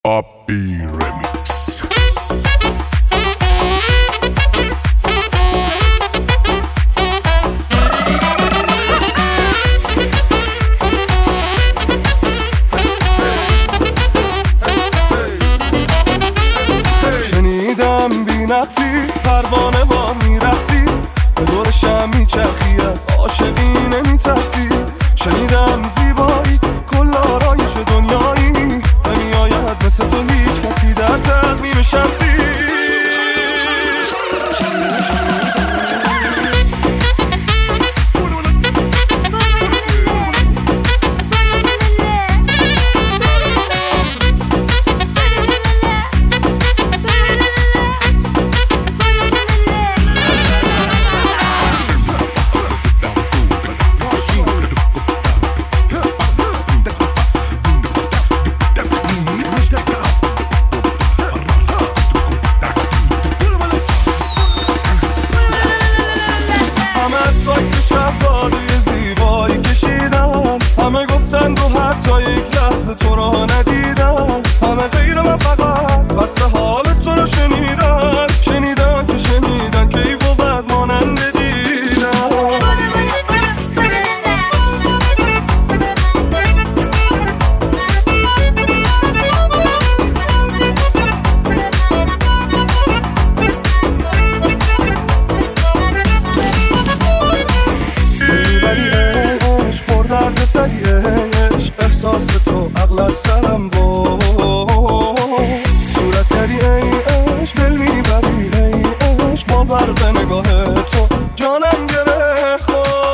Papi Remix. شنیدم بی نقصی پروانه با میرقصی به دور شم میچرخی از عاشقی نمیترسی. شنیدم زیبایی کل آرایش دنیایی نمیآید مثل تو هیچ کسی در تقویم شمسی. همه گفتند و حتی یک لحظه تو را ندیدن، همه غیر من فقط وصف حال تو رو شنیدن. شنیدن که شنیدن که ای بود مانند دیدن. سریعش احساس تو عقل از سرم بود، صورت کردی ای عشق دل میبری ای عشق با برق نگاه تو جانم گرفت.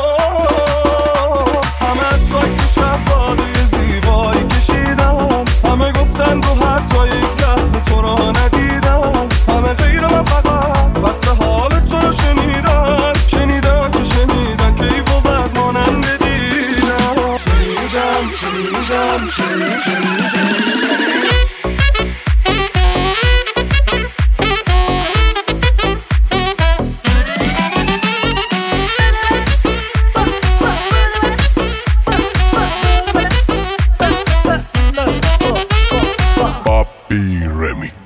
همه از ساکس شهزاده زیبایی کشیدن، همه گفتند و حتی یک لحظه تو را ندیدن، همه غیر من فقط وصف حال تو رو شنیدن. شنیدن که شنیدن که ای بود مانند Papi Remix.